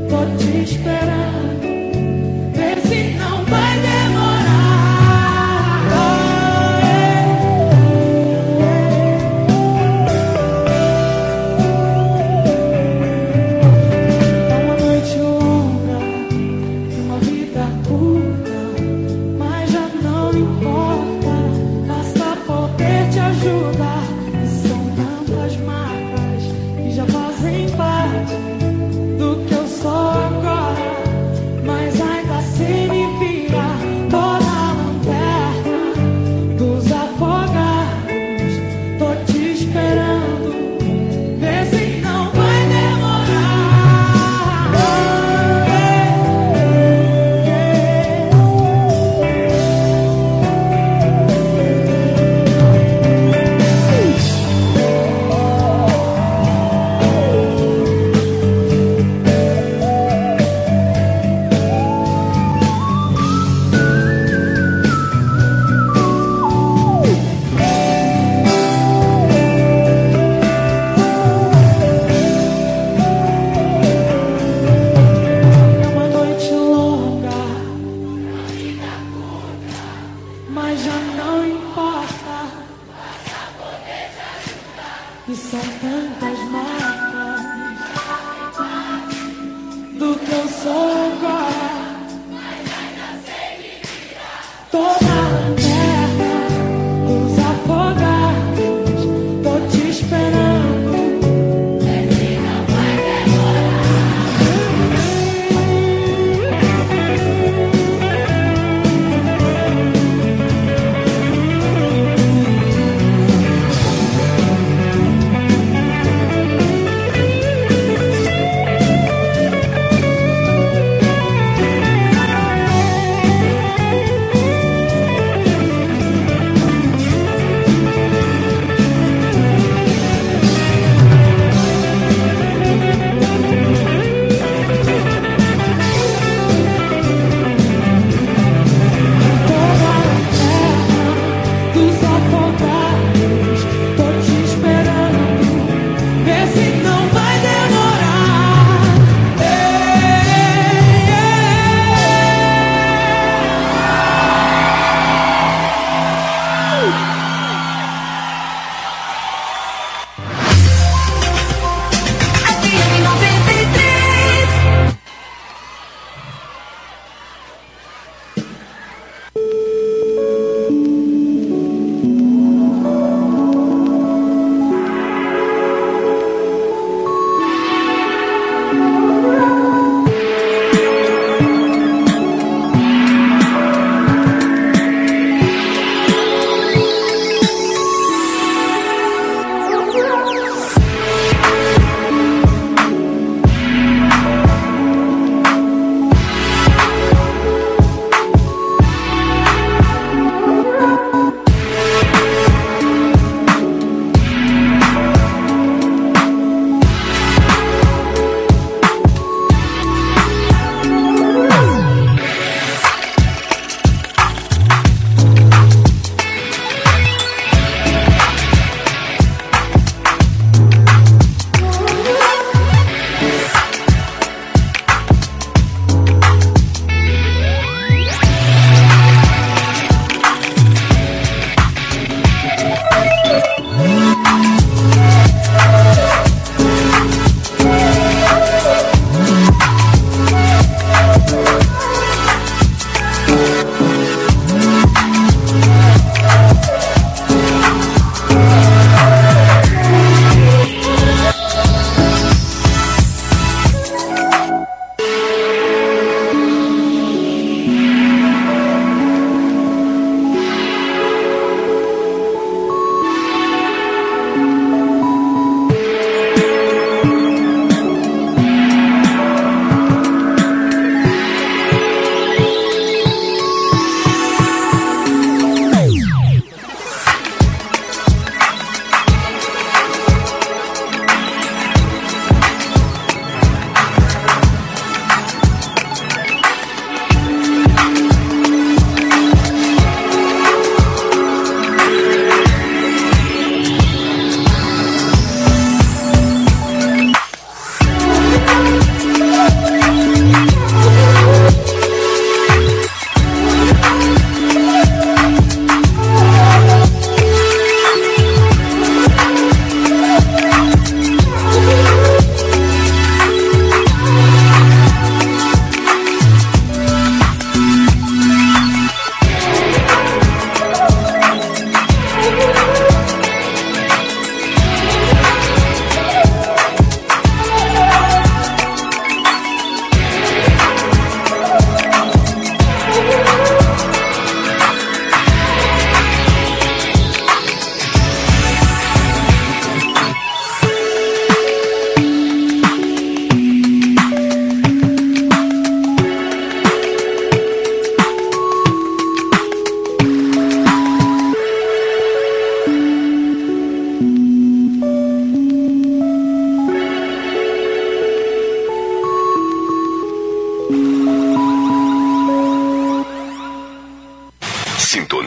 tô te esperando. Vê se não vai demorar. É uma noite longa, uma vida curta, mas já não importa, basta poder te ajudar. E são tantas marcas que já fazem parte do que eu sou agora,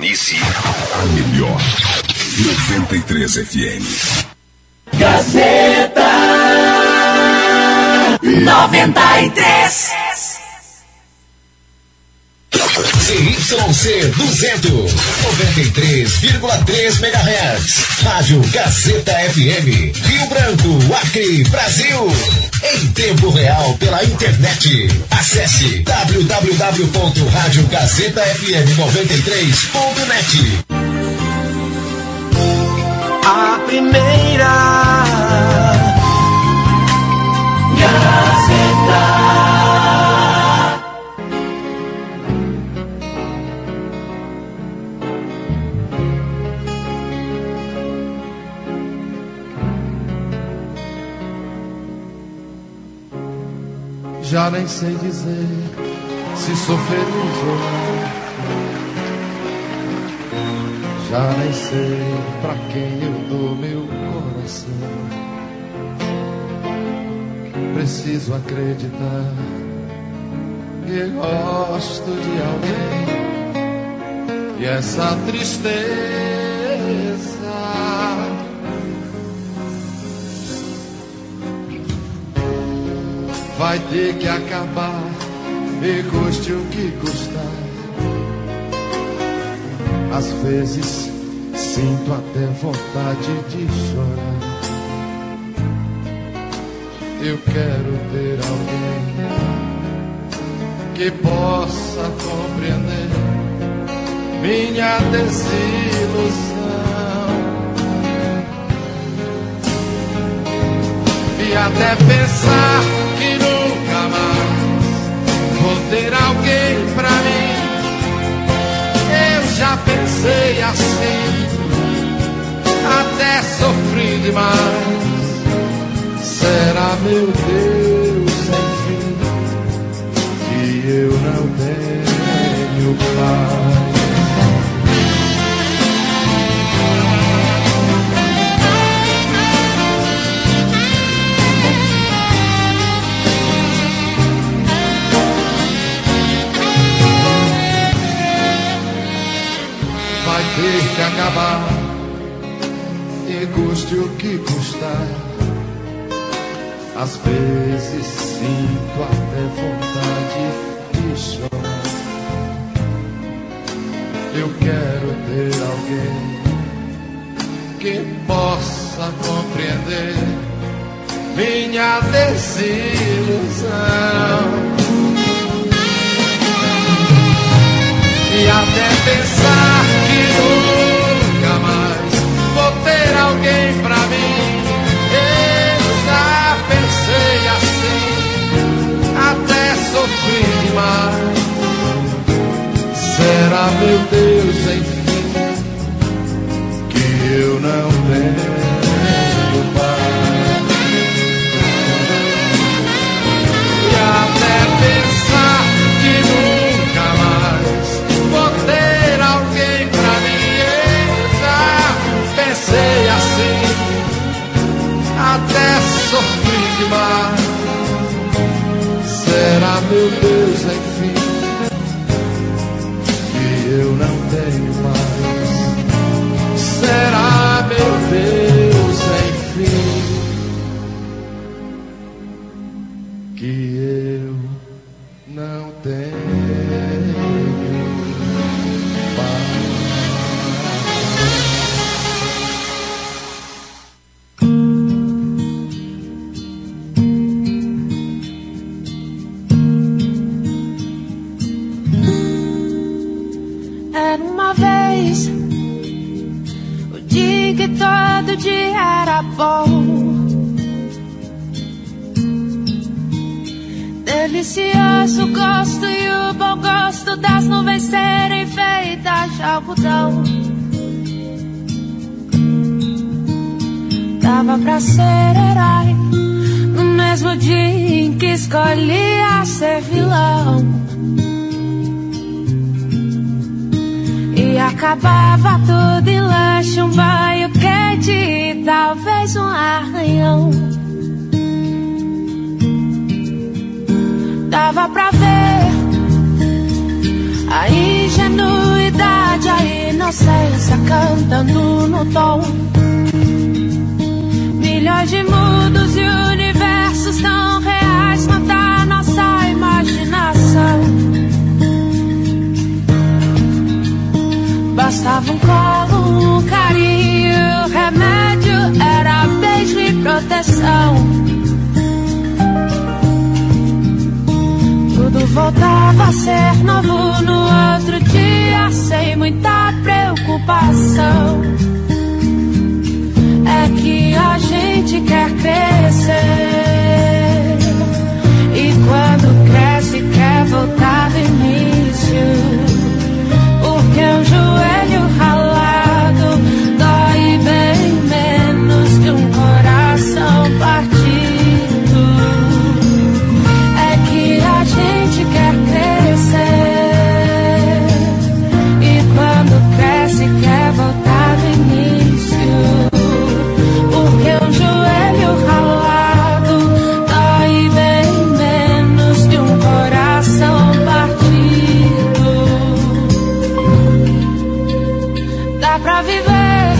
Sintonize a melhor 93 FM. Gazeta 93. ZYC 200, 93,3 MHz. Rádio Gazeta FM, Rio Branco, Acre, Brasil. Em tempo real pela internet. Acesse www.radiogazetafm93.net. A primeira Gazeta. Já nem sei dizer se sou feliz ou não. Já nem sei pra quem eu dou meu coração. Preciso acreditar que gosto de alguém. E essa tristeza vai ter que acabar, e custe o que custar. Às vezes sinto até vontade de chorar. Eu quero ter alguém que possa compreender minha desilusão e até pensar que nunca mais vou ter alguém pra mim. Eu já pensei assim, até sofri demais. Será, meu Deus, enfim, que eu não tenho paz? Vai ter que acabar, e custe o que custar. Às vezes sinto até vontade de chorar. Eu quero ter alguém que possa compreender minha desilusão e até pensar que nunca mais vou ter alguém pra mim. Eu já pensei assim, até sofri demais. Será, meu Deus, enfim, que eu não tenho paz? E até pensar que nunca mais vou ter alguém pra mim. Eu já pensei assim, até sofri demais. Será, meu Deus, enfim, que eu não tenho mais? Será, meu Deus, enfim, que eu não tenho paz? Era uma vez o dia em que todo dia era bom, delicioso gosto e o bom gosto das nuvens serem feitas de algodão. Dava pra ser herói no mesmo dia em que escolhia ser vilão. E acabava tudo em lanche, um banho quente e talvez um arranhão. Dava pra ver a ingenuidade, a inocência inocência cantando no tom. Milhões de mundos e universos tão reais quanto a nossa imaginação. Bastava um colo, um carinho, remédio era beijo e proteção. Tudo voltava a ser novo no outro dia, sem muita preocupação. É que a gente quer crescer, e quando cresce quer voltar do início. Porque um joelho ralado dói bem menos que um coração partido. É que a gente quer crescer, e quando cresce quer voltar do início. Porque um joelho ralado dói bem menos que um coração partido. Dá pra viver,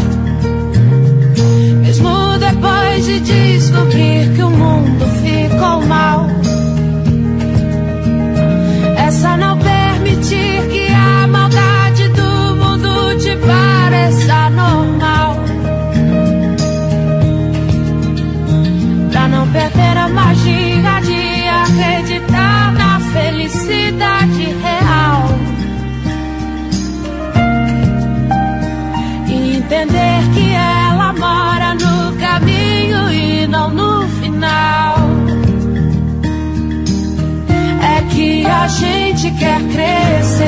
mesmo depois de descobrir que o mundo ficou mal. É só não permitir que a maldade do mundo te pareça normal. Pra não perder a magia de acreditar na felicidade real. E entender que ela mora no caminho e não no final. É que a gente quer crescer,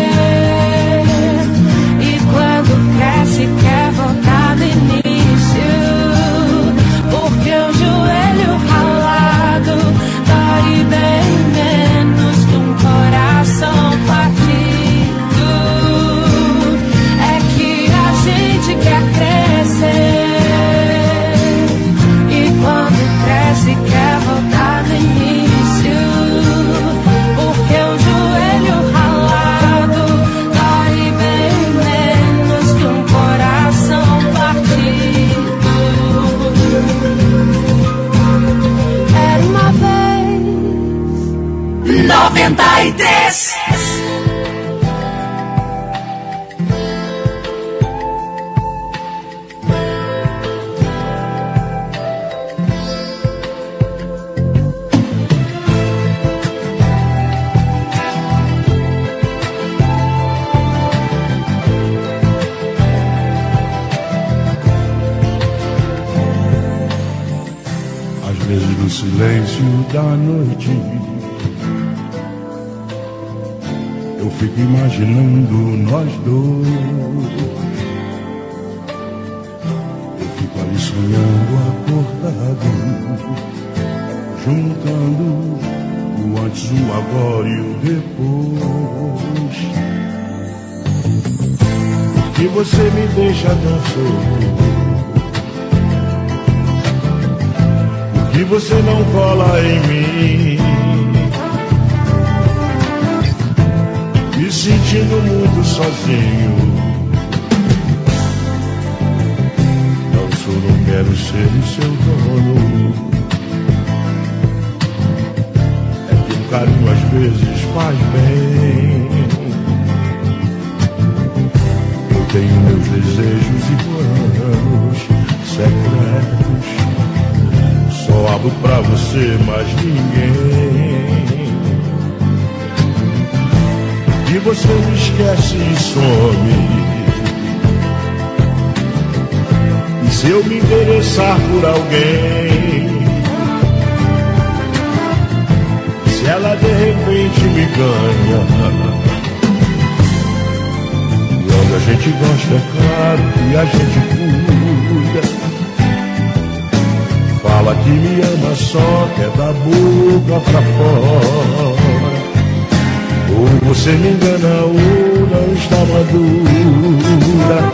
e quando cresce quer voltar do início. Porque o joelho ralado dói bem menos que um coração partido. É que a gente quer crescer, e quando cresce quer voltar do início. Porque o joelho ralado dói bem menos que um coração partido. Era uma vez 93. Às vezes no silêncio da noite eu fico imaginando nós dois. Eu fico ali sonhando acordado, juntando o antes, o agora e o depois. E você me deixa tão solto, e você não cola em mim, me sentindo muito sozinho. Não sou, não quero ser o seu dono. É que um carinho às vezes faz bem. Eu tenho meus desejos e planos secretos, só abro pra você, mas ninguém. E você me esquece e some. E se eu me interessar por alguém, se ela de repente me ganha, quando a gente gosta, é claro que a gente cuida. Fala que me ama, só quer da boca pra fora. Ou você me engana ou não está madura.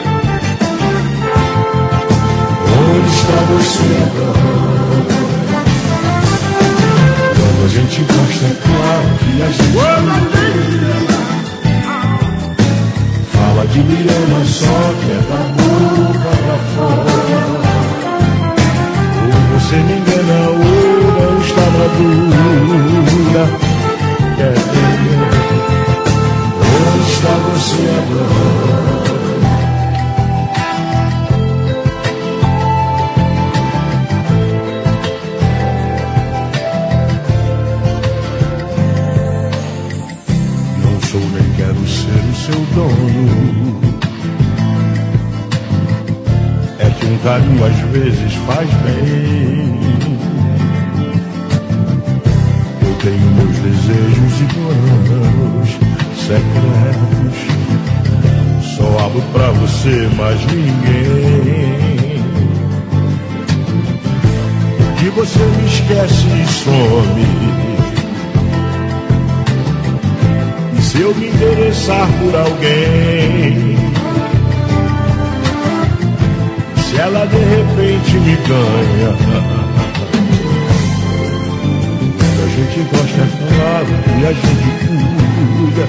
Onde está você agora? Quando a gente gosta, é claro que a gente cuida. Fala Fala que me ama, só quer da boca pra fora. Ou você me engana ou não está madura. Quer ver? Onde está você agora? Nem quero ser o seu dono. É que um carinho às vezes faz bem. Eu tenho meus desejos e planos secretos. Só abro pra você, mas ninguém. Que você me esquece e some. Se eu me interessar por alguém, se ela de repente me ganha, a gente gosta, é claro, e a gente cuida.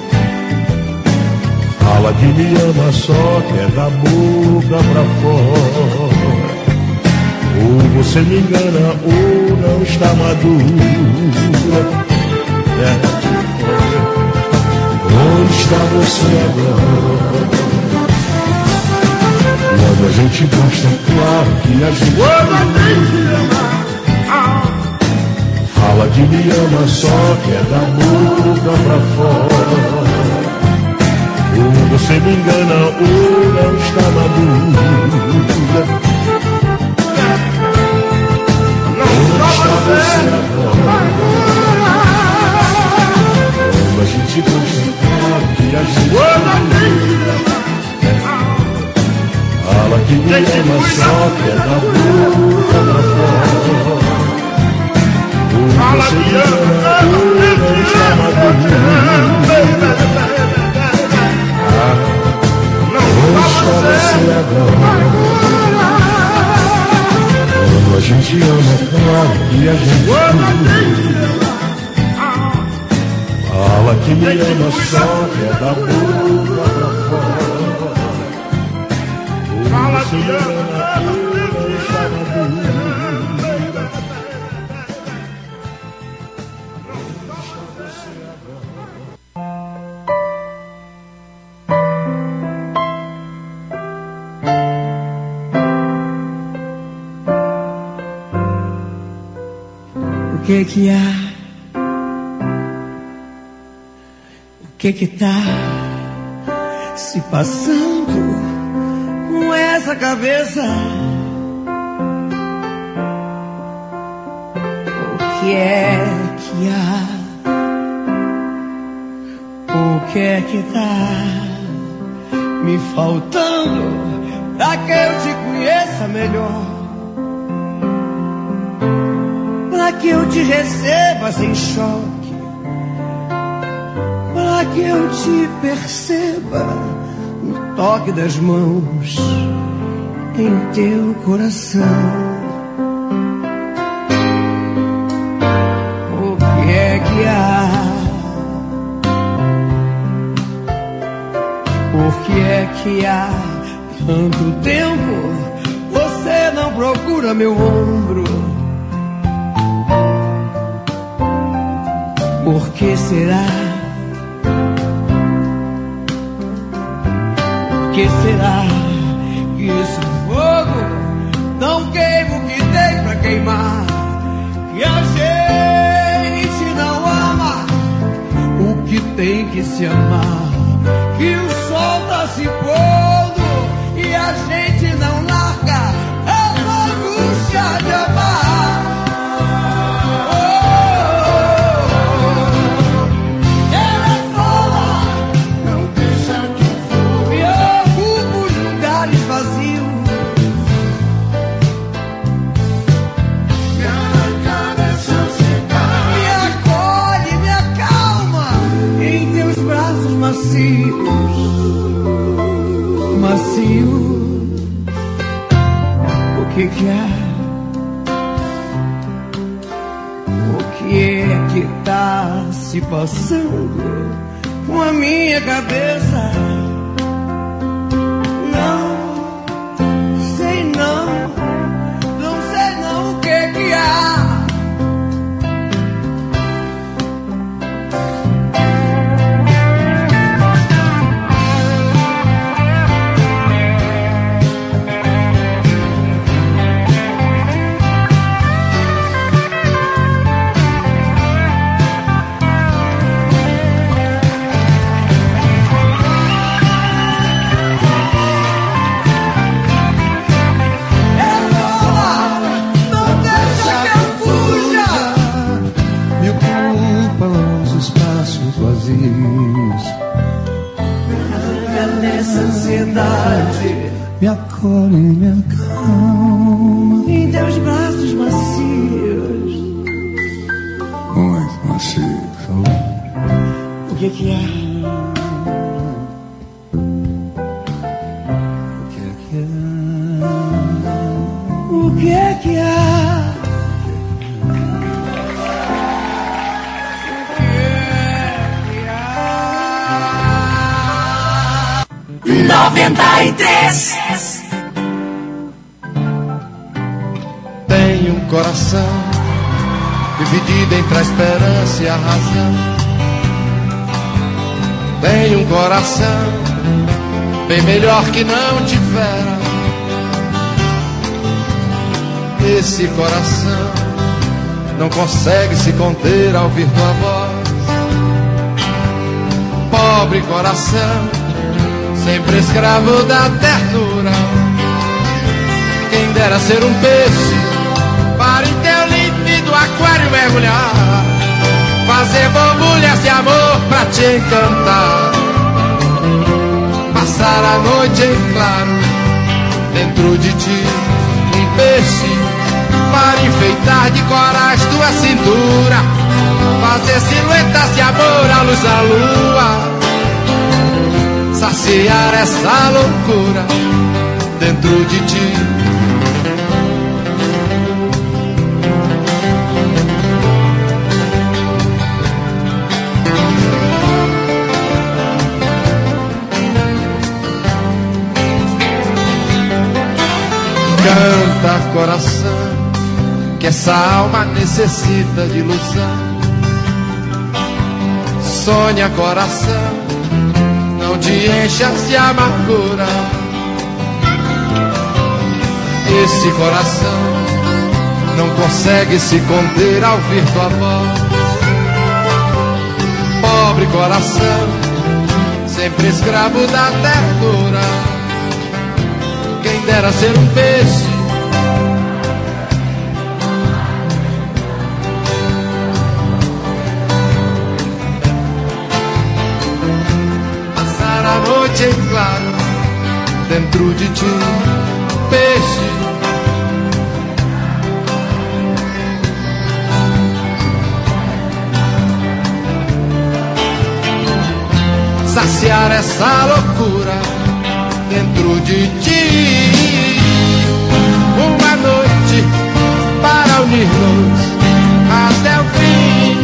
Fala que me ama, só quer da boca pra fora. Ou você me engana ou não está madura. Onde está você agora? Quando a gente gosta, claro que a gente ama. Fala que me ama, só quer da boca pra fora. Ou você me engana ou não está madura. Onde está você agora? Quando a gente gosta, que a gente fala que me ama, só quer da boca pra fora. Fala que ama, não está madura. Onde está você agora? Quando a gente ama, claro que a gente fala que me ama, só quer da boca pra fora. Fala que me ama, não está madura. O que há? O que tá se passando com essa cabeça? O que é que há? O que é que tá me faltando pra que eu te conheça melhor? Pra que eu te receba sem choque, para que eu te perceba no toque das mãos em teu coração. O que é que há? Por que é que há tanto tempo você não procura meu ombro? Por que será? Por que será que esse fogo não queima o que tem pra queimar? Que a gente não ama o que tem que se amar? Que o sol tá se pondo e a gente não larga essa angústia de amar. Macios, o que há? O que é que tá se passando com a minha cabeça? braços vazios. Nessa ansiedade, me acolhe, me acalma em teus braços macios. Muito macios. O que que é? O que é que é? 93. Tenho um coração dividido entre a esperança e a razão. Tenho um coração bem melhor que não tivera. Esse coração não consegue se conter ao ouvir tua voz. Pobre coração, sempre escravo da ternura. Quem dera ser um peixe para em teu límpido aquário mergulhar, fazer borbulhas de amor pra te encantar, passar a noite em claro dentro de ti. Um peixe para enfeitar de corais tua cintura, fazer silhuetas de amor à luz da lua, saciar essa loucura dentro de ti. Canta, coração, que essa alma necessita de ilusão. Sonha, coração, não te enchas de amargura. Esse coração não consegue se conter ao ouvir tua voz. Pobre coração, sempre escravo da ternura. Quem dera ser um peixe noite em claro dentro de ti. Peixe, saciar essa loucura dentro de ti. Uma noite para unir-nos até o fim,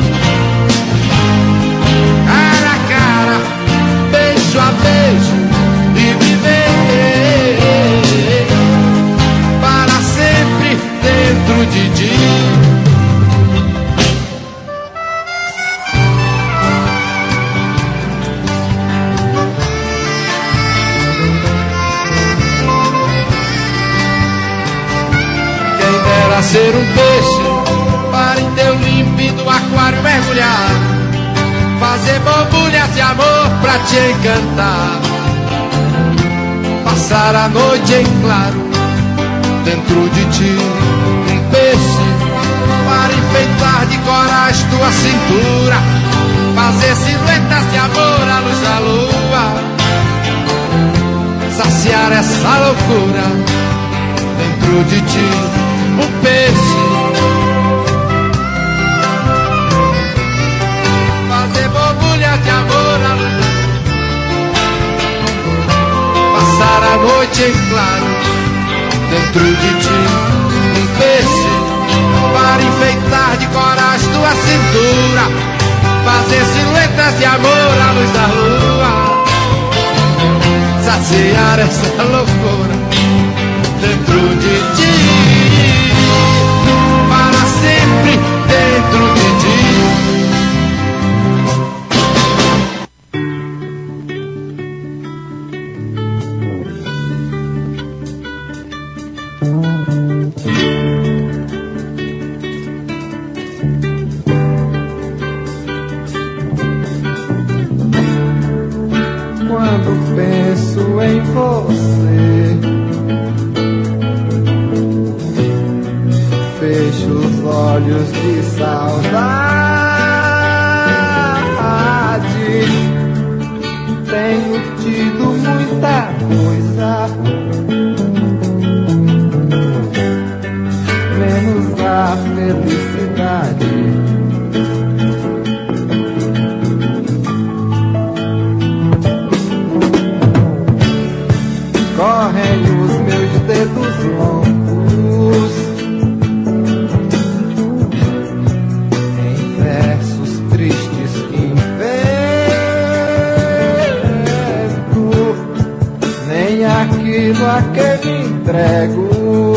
cara a cara, beijo a beijo, e viver para sempre dentro de ti. Quem dera ser um peixe para em teu límpido aquário mergulhar, fazer borbulhas de amor pra te encantar, passar a noite em claro dentro de ti. Um peixe para enfeitar de corais tua cintura, fazer silhuetas de amor à luz da lua, saciar essa loucura dentro de ti. Um peixe de amor à luz, passar a noite em claro dentro de ti. Um peixe para enfeitar de corais tua cintura, fazer silhuetas de amor à luz da lua, saciar essa loucura dentro de ti, para sempre dentro de ti. Quando penso em você, coisa, menos a felicidade. Correm os meus dedos longos em versos tristes que invento, nem aquilo a que me entrego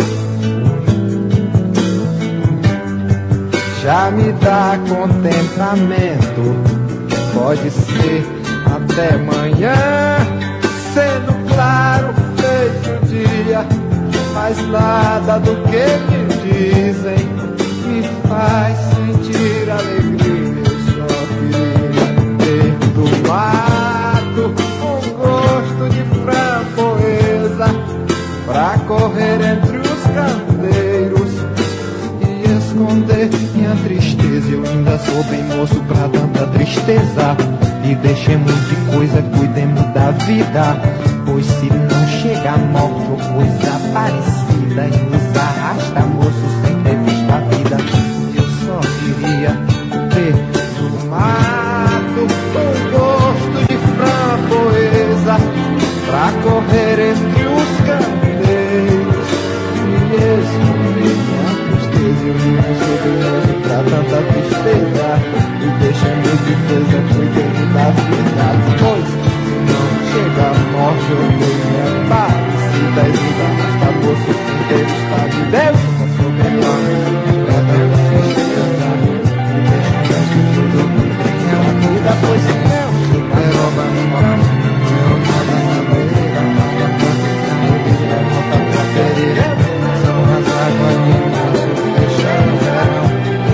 já me dá contentamento. Pode ser até amanhã, sendo claro feito dia, mas nada do que me dizem me faz sentir alegria. Eu só queria ter tomado um gosto de framboesa pra correr entre os canteiros e esconder minha tristeza. Eu ainda sou bem moço pra tanta tristeza. E deixemos de coisa, cuidemos da vida, pois se não chega a morte ou coisa parecida e nos arrasta, moço, sem ter visto a vida. Eu só queria ter tomado um gosto de framboesa pra correr entre os canteiros e esconder minha tristeza. Eu não sou bem moço pra tanta tristeza. E deixemos de coisa, cuidemos da vida, pois se não chega a morte ou coisa parecida e nos arrasta, moço, sem ter visto a vida. Eu só sou melhor pra tanta tristeza. E deixemos de coisa, cuidemos da vida, pois se não chega a roba no campo, não nada na beira, nada pra ficar, eu deixo a volta pra querer. São as águas de março, fechando o verão.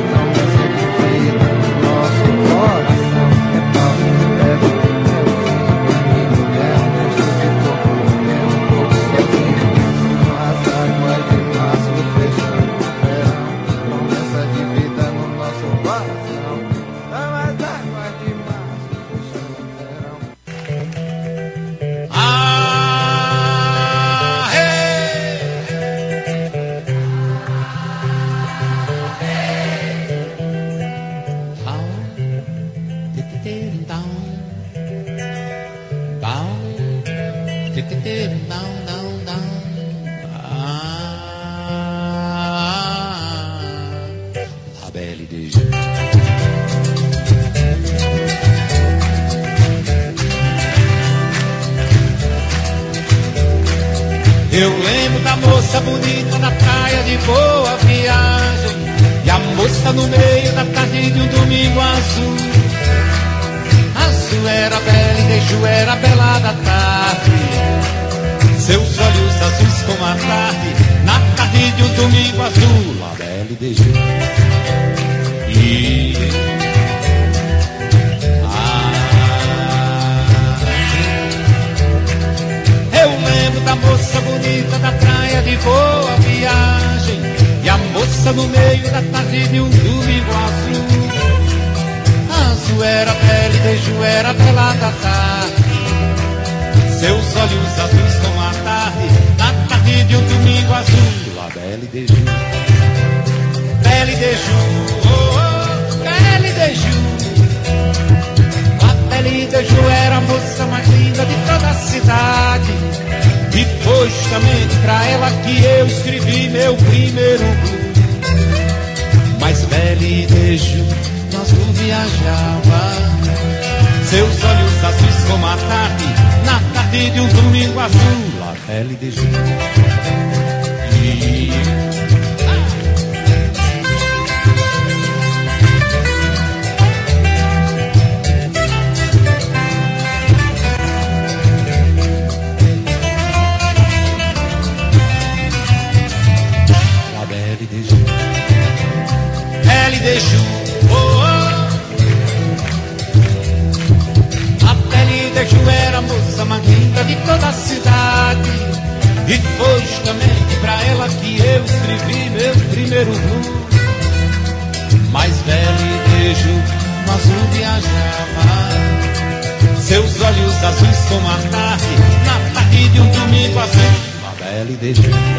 Eu lembro da moça bonita na praia de Boa Viagem, e a moça no meio da tarde de um domingo azul. Azul era bela e Deju era bela da tarde, seus olhos azuis como a tarde, na tarde de um domingo azul. A bela e Deju eu lembro da moça bonita da praia de Boa Viagem, e a moça no meio da tarde de um domingo azul. Azul era bela e Deju era bela da tarde, seus olhos azuis como a tarde, na tarde de um domingo azul. A bela e Deju, bela e Deju, oh, oh, bela e Deju. A bela e Deju era a moça mais linda de toda a cidade, e foi justamente pra ela que eu escrevi meu primeiro blues. Mas bela e Deju, nós não viajava, seus olhos azuis como a tarde, na tarde de um domingo azul. A bela e Deju Deju, oh, oh. A pele Deju era a moça mais linda de toda a cidade, e foi justamente pra ela que eu escrevi meu primeiro blues. Mas Belle Deju, nós não viajava, seus olhos azuis como a tarde, na tarde tarde de um domingo assim, uma bela ideia.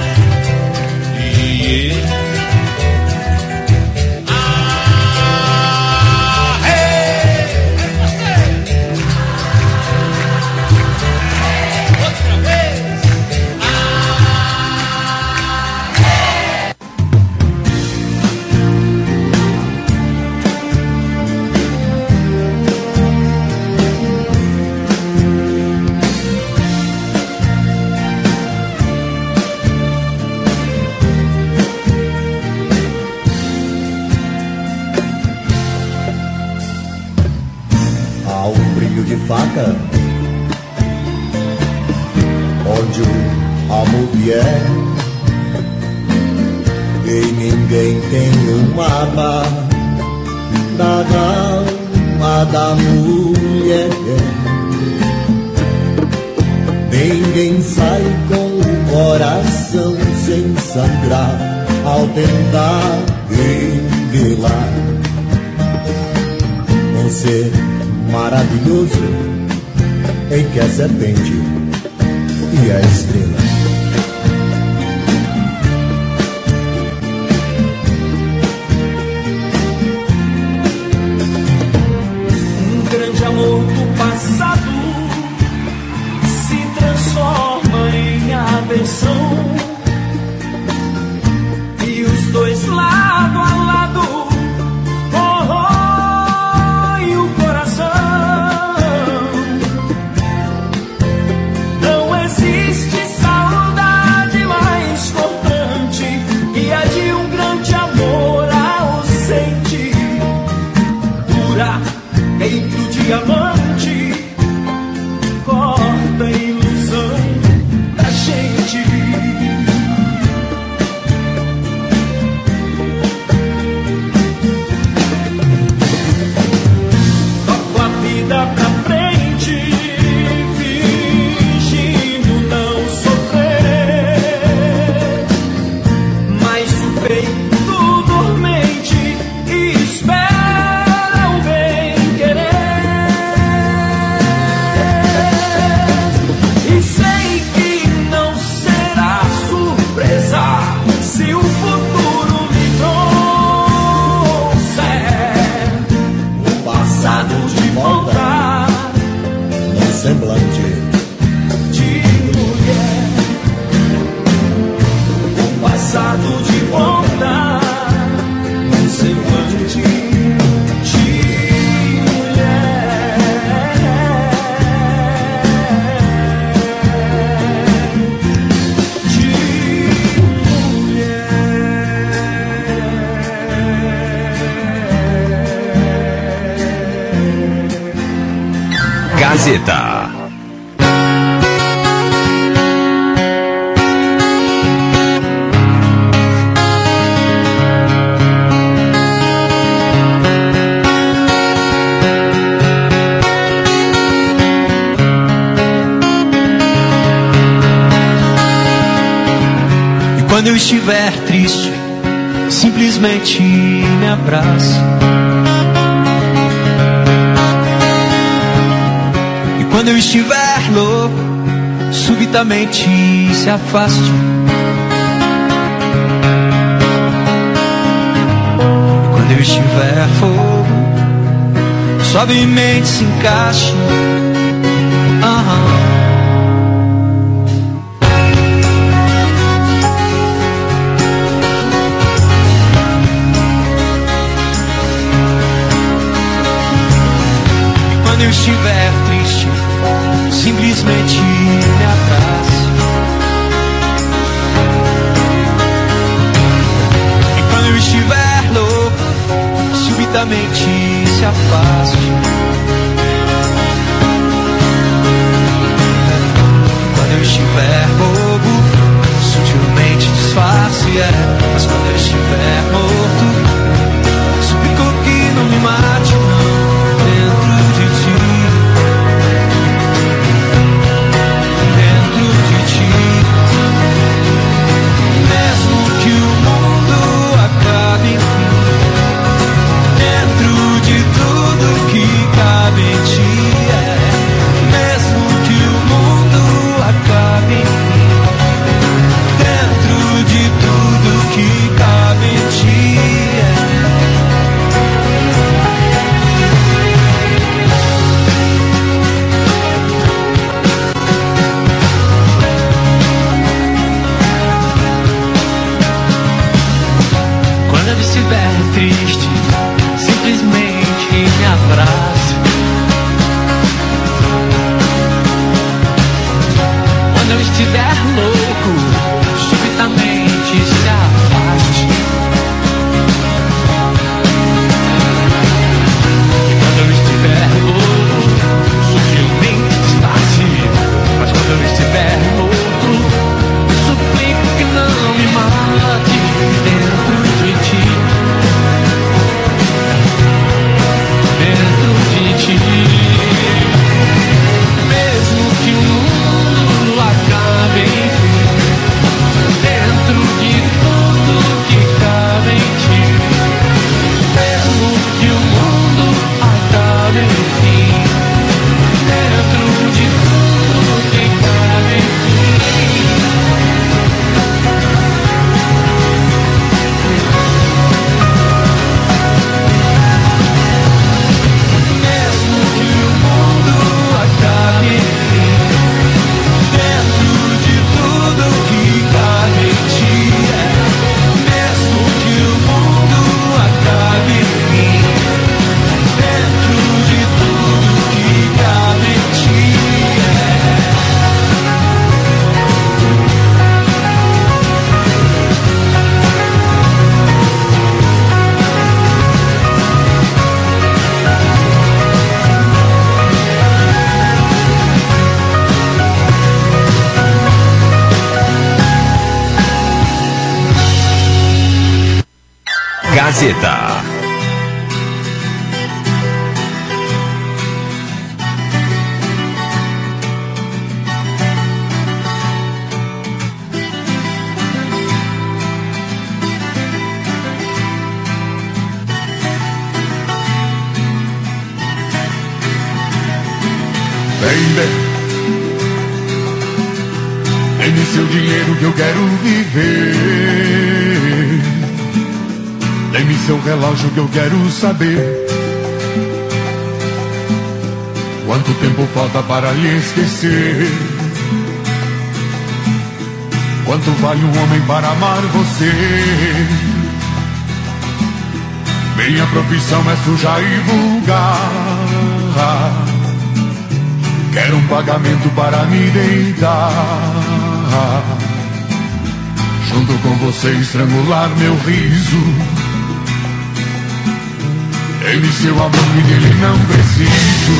Faca, onde o amor é e ninguém tem um mapa da alma da mulher. Ninguém sai com o coração sem sangrar ao tentar revelar um ser maravilhoso em que a serpente e a estrela. Um grande amor do passado se transforma em aversão, e os dois lado a lado entre o diamante, corta a ilusão da gente. Toco a vida pra frente, fingindo não sofrer, mas o peito dormente espera. Se o futuro me trouxer o passado de volta no semblante de mulher, o passado de volta no semblante de mulher. Gazeta. E quando eu estiver triste, simplesmente me abrace. Quando eu estiver louco, subitamente se afaste. E quando eu estiver fogo, suavemente se encaixe. E quando eu estiver triste, simplesmente me abrace. E quando eu estiver louco, subitamente se afaste. E quando eu estiver bobo, sutilmente disfarce. Mas quando eu estiver morto, suplico que não me mate, não, dentro de ti. Mesmo que o mundo acabe, enfim, dentro de tudo que cabe em ti, mesmo que o mundo acabe. frase. Quando eu estiver louco, subitamente se afaste. E quando eu estiver louco, sutilmente disfarce. Mas quando eu estiver louco, eu suplico que não me mate dentro de ti. Dentro de ti. Mesmo que o mundo acabe, enfim, dentro de tudo que cabe em ti. Mesmo que o mundo acabe, enfim, dentro de tudo que cabe em ti. Mesmo que o mundo acabe, enfim, dentro de tudo que cabe em ti. Mesmo que o mundo acabe, enfim, dentro de tudo que cabe em ti. Gazeta. Baby, dê-me seu dinheiro que eu quero viver. Dê-me seu relógio que eu quero saber quanto tempo falta para lhe esquecer. Quanto vale um homem para amar você? Minha profissão é suja e vulgar. Quero um pagamento para me deitar, junto com você estrangular meu riso. Dê-me seu amor que dele não preciso.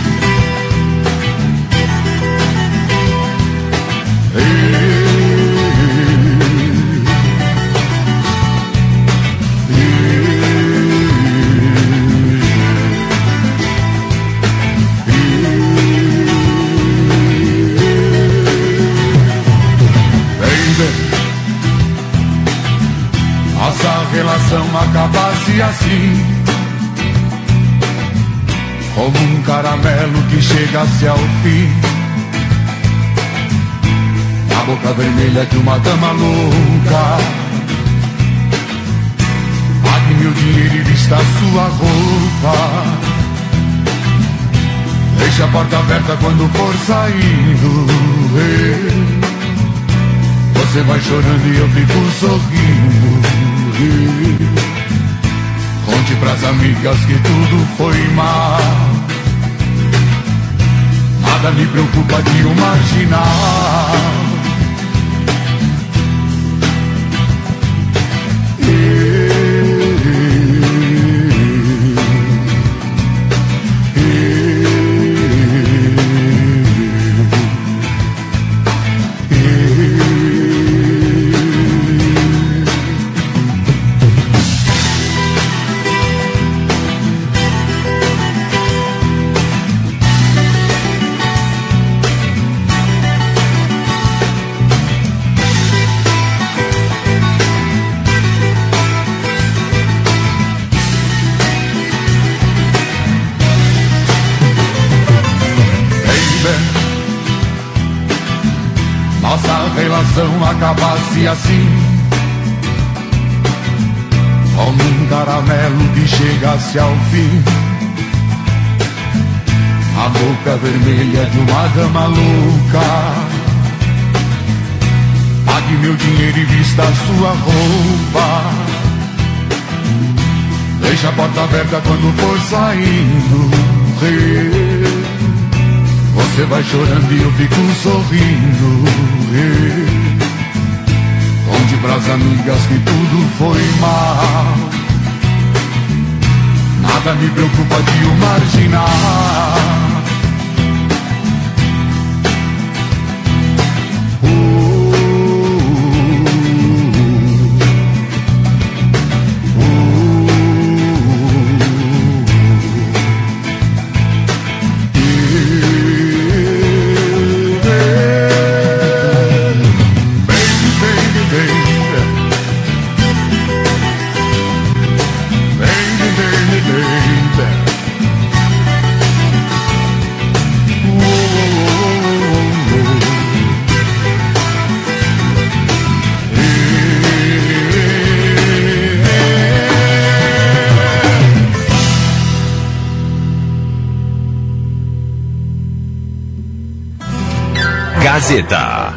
Nossa relação acabasse assim, como um caramelo que chegasse ao fim, a boca vermelha de uma dama louca. Pague meu dinheiro e vista sua roupa. Deixe a porta aberta quando for saindo. Você vai chorando e eu fico sorrindo. Conte pras amigas que tudo foi mal. Nada me preocupa de o marginal. Nossa relação acabasse assim, como um caramelo que chegasse ao fim, a boca vermelha de uma dama louca. Pague meu dinheiro e vista sua roupa. Deixa a porta aberta quando for saindo. Você vai chorando e eu fico sorrindo. Conte pras amigas que tudo foi mal. Nada me preocupa de o marginar. Gazeta.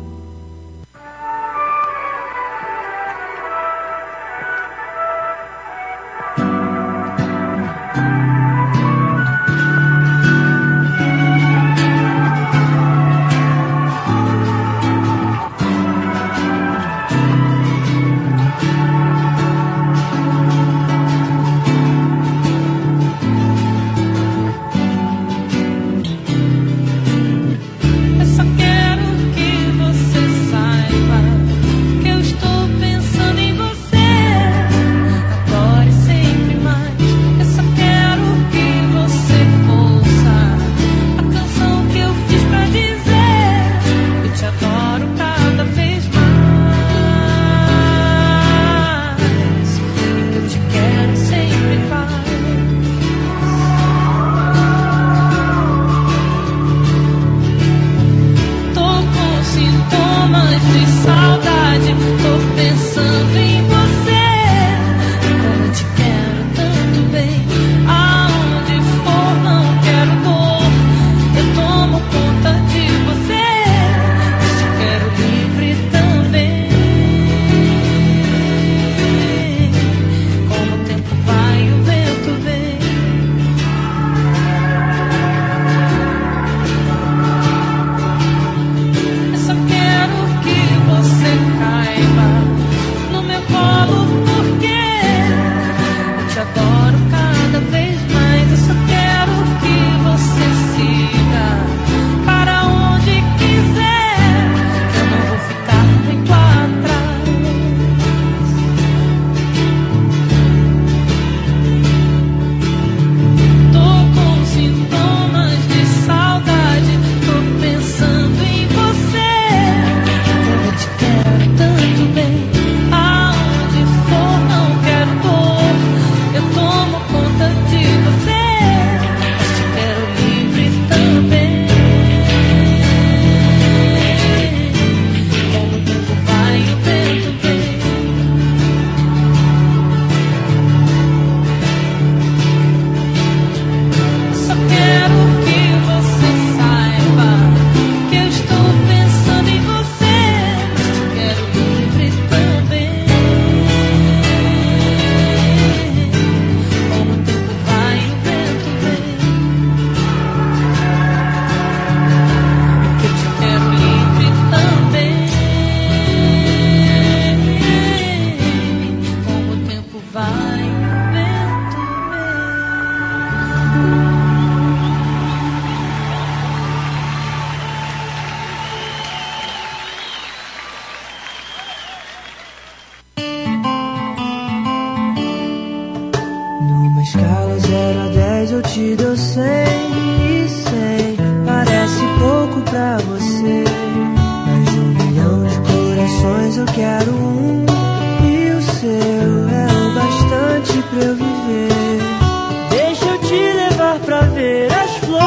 escala 0 a 10 eu te dou 100 e 100 parece pouco pra você, mas de 1 milhão de corações eu quero um, e o seu é o bastante pra eu viver. Deixa eu te levar pra ver as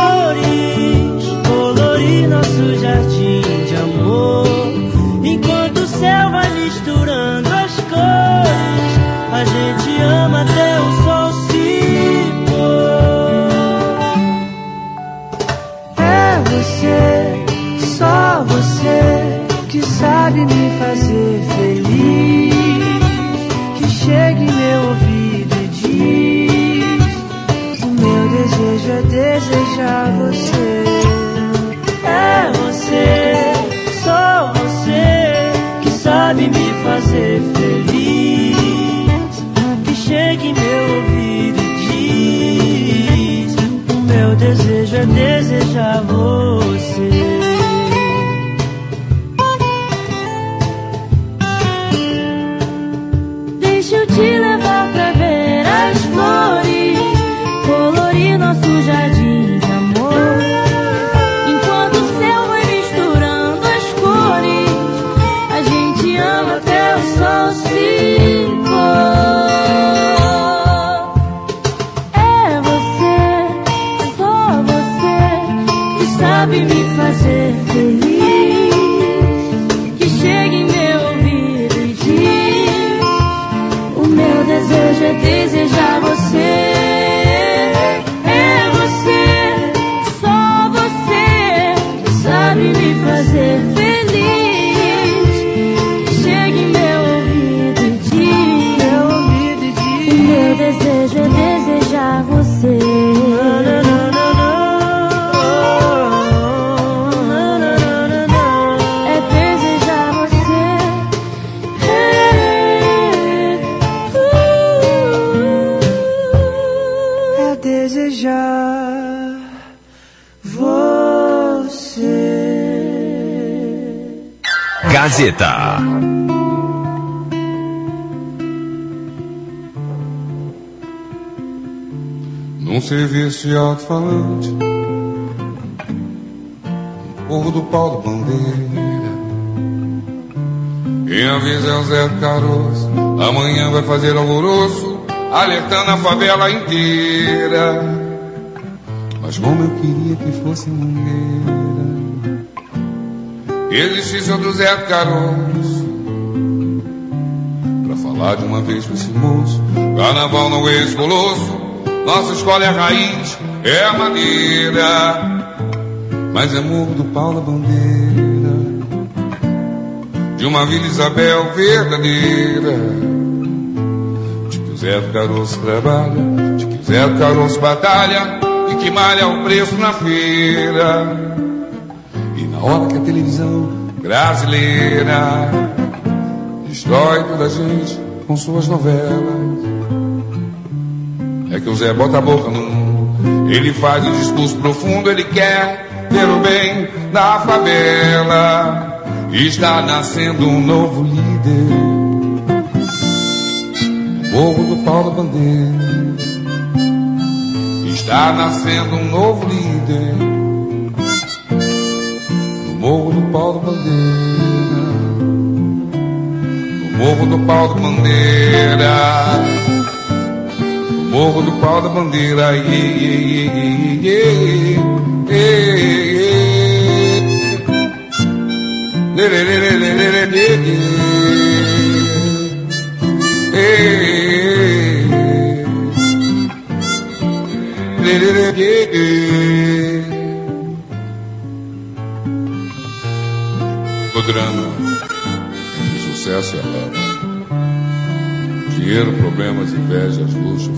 flores, colorir nosso jardim de amor, enquanto o céu vai misturando as cores, a gente ama até o sol se pôr. É você, só você, que sabe me fazer feliz. desejo é desejar você. Deixa eu te levar pra ver as flores, colorir nosso jardim de amor. Enquanto o céu vai misturando as cores, a gente ama até o sol se pôr. É você, só você, que sabe me fazer feliz, que chega em meu ouvido e diz: o meu desejo é desejar você. É você, só você, que sabe me fazer feliz, que chega em meu ouvido e diz: o meu desejo é desejar você. É desejar você. É desejar você. Gazeta. Num serviço de alto-falante, Morro do Pau da Bandeira, quem avisa é o Zé Caroço. Amanhã vai fazer alvoroço, alertando a favela inteira. Mas como eu queria que fosse Mangueira, existisse outro Zé Caroço, pra falar de uma vez pra esse moço: carnaval não é esse colosso, nossa escola é a raiz, é a maneira. Mas é Morro do Pau da Bandeira, de uma Vila Isabel verdadeira, de que o Zé do Caroço trabalha, de que o Zé do Caroço batalha e que malha o preço na feira. E na hora que a televisão brasileira destrói toda a gente com suas novelas, é que o Zé bota a boca no mundo, ele faz um discurso profundo, ele quer ter o bem da favela. Está nascendo um novo líder, Morro do Pau da Bandeira. Está nascendo um novo líder, no Morro do Pau da Bandeira, no Morro do Pau da Bandeira, no Morro do Pau da Bandeira. O drama, o sucesso e a lama, dinheiro, problemas, invejas, luxo,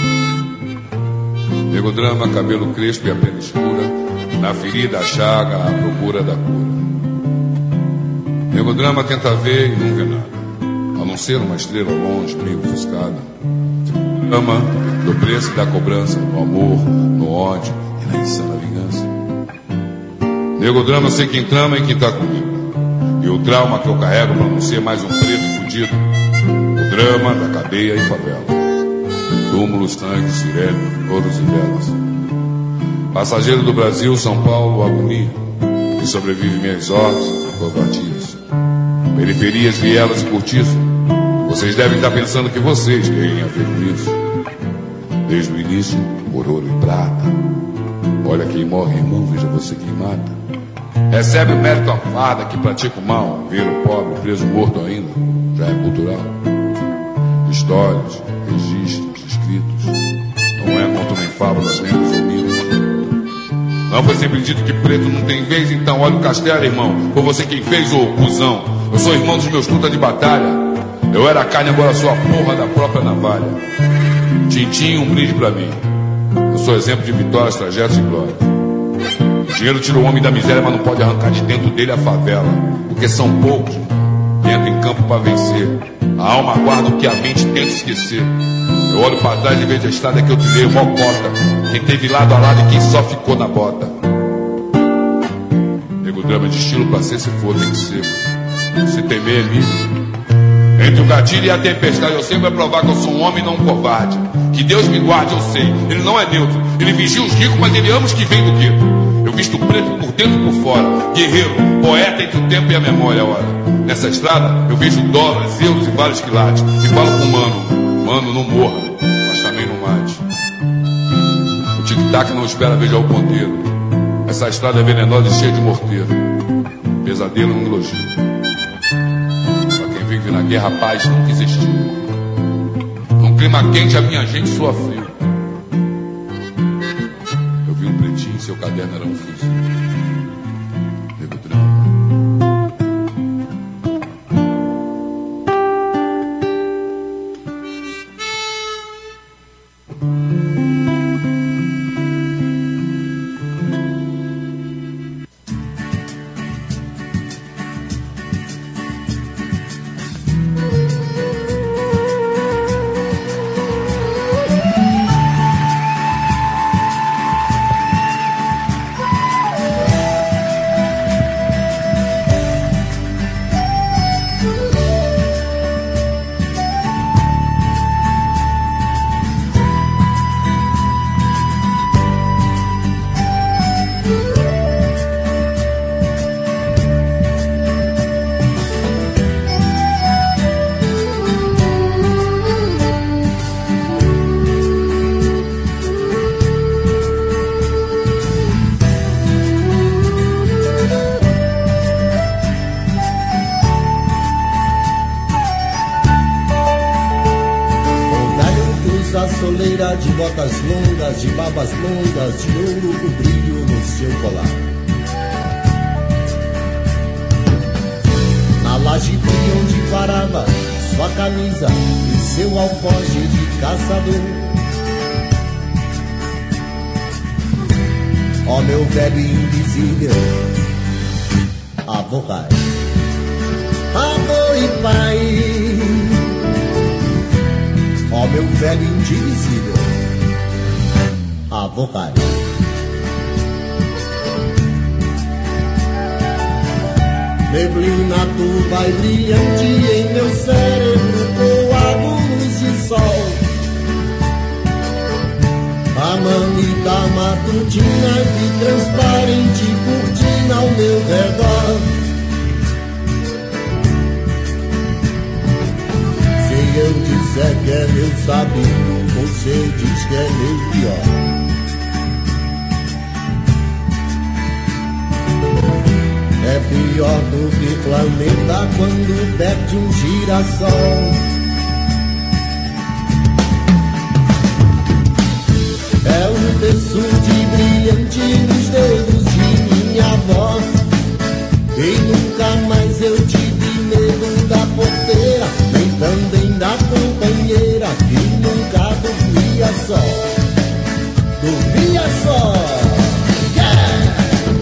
fama. Negodrama, cabelo crespo e a pele escura, na ferida a chaga à procura da cura. Negodrama tenta ver e não vê nada, a não ser uma estrela longe, meio ofuscada. Drama do preço e da cobrança, no amor, no ódio e na insana vingança. Negodrama sei quem trama e quem tá comigo, e o trauma que eu carrego pra não ser mais um preto fudido. O drama da cadeia e favela, túmulos, tanques, sirene, ouros e velas. Passageiro do Brasil, São Paulo, agonia, que sobrevive minhas horas, covadias. Periferias, vielas e cortiço, vocês devem estar pensando que vocês têm a ver com isso. Desde o início, por ouro e prata. Olha quem morre, irmão, veja você quem mata. Recebe o mérito a farda que pratica o mal, vira o pobre, preso morto ainda, já é cultural. Histórias, registros, escritos, não é conto nem fábulas, lendas ou mitos. Não foi sempre dito que preto não tem vez, então olha o castelo, irmão, foi você quem fez, ô cuzão. Eu sou irmão dos meus truta de batalha, eu era carne, agora sou a porra da própria navalha. Tintim, um brinde pra mim, eu sou exemplo de vitórias, trajetos e glórias. O dinheiro tira o homem da miséria, mas não pode arrancar de dentro dele a favela, porque são poucos que entram em campo pra vencer. A alma guarda o que a mente tenta esquecer. Eu olho pra trás e vejo a estrada que eu trilhei, mó cota. Quem teve lado a lado e quem só ficou na bota. Nego drama de estilo pra ser, se for, tem que ser. Se temer é livre. Entre o gatilho e a tempestade, eu sempre vou provar que eu sou um homem e não um covarde. Que Deus me guarde, eu sei. Ele não é neutro. Ele vigia os ricos, mas ele ama os que vêm do gueto. Eu visto preto por dentro e por fora. Guerreiro, poeta entre o tempo e a memória, ora. Nessa estrada, eu vejo dólares, euros e vários quilates. E falo com o mano. Mano, não morra, mas também não mate. O tic-tac não espera beijar o ponteiro. Essa estrada é venenosa e cheia de morteiro. Pesadelo não elogio. Vive na guerra, a paz nunca existiu. Num clima quente a minha gente soa frio. Eu vi um pretinho, seu caderno era um fuzil. Nego drama. De botas longas, de barbas longas, de ouro o brilho no seu colar. Na laje fria onde parava sua camisa e seu alforje de caçador. Ó meu velho invisível, avô e pai. Ó meu velho indivisível, avô pai. Neblina turva e brilhante em meu cérebro, coado luz de sol. A manita matutina de transparente cortina ao meu redor. Se eu disser que é meu sabido, você diz que é meu pior. É pior do que planeta quando perde um girassol. É um terço de brilhante nos dedos de minha avó. E nunca mais eu tive medo da porteira, nem também da companheira que nunca dormia só. Dormia só. Yeah!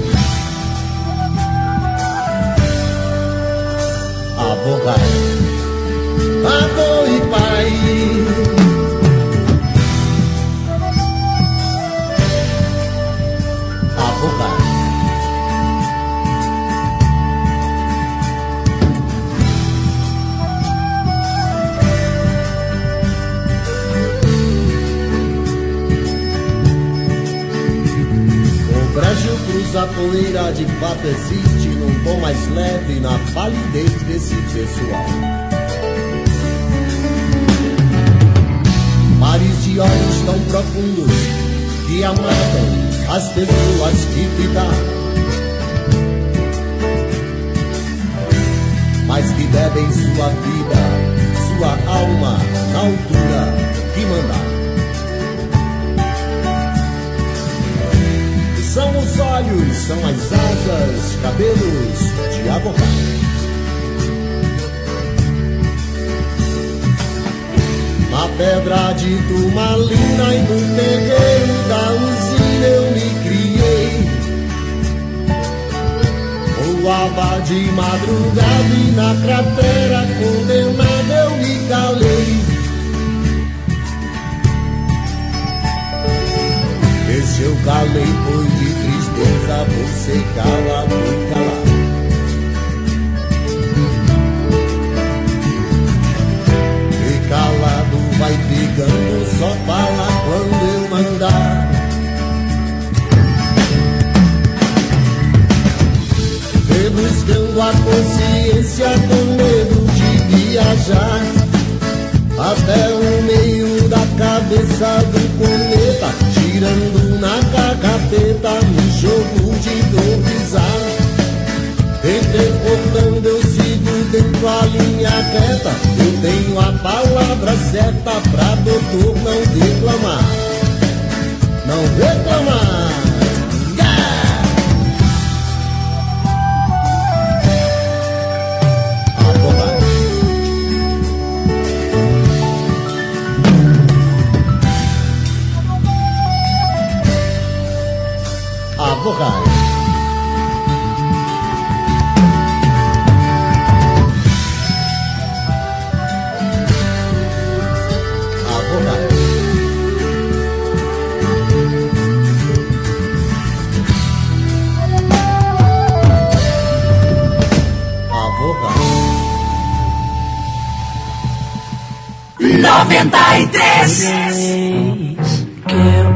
Avô e pai. Avô pai. A poeira de fato existe num tom mais leve na palidez desse pessoal. Mares de olhos tão profundos que amavam as pessoas que ficaram, mas que devem sua vida, sua alma na altura que mandaram. São os olhos, são as asas, cabelos de abobado. Na pedra de turmalina e no terreiro da usina eu me criei. Voava de madrugada e na cratera condenada eu me calei. Se eu calei foi de tristeza, você cala por calar. E calado vai pegando, só fala quando eu mandar. Rebuscando a consciência com medo de viajar até o meio da cabeça do cometa, tirando na carcapeta, no jogo de improvisar. Entrei cortando, eu sigo dentro a linha reta. Eu tenho a palavra certa pra doutor não reclamar. Não reclamar. Avogado. Avogado. 93. Quero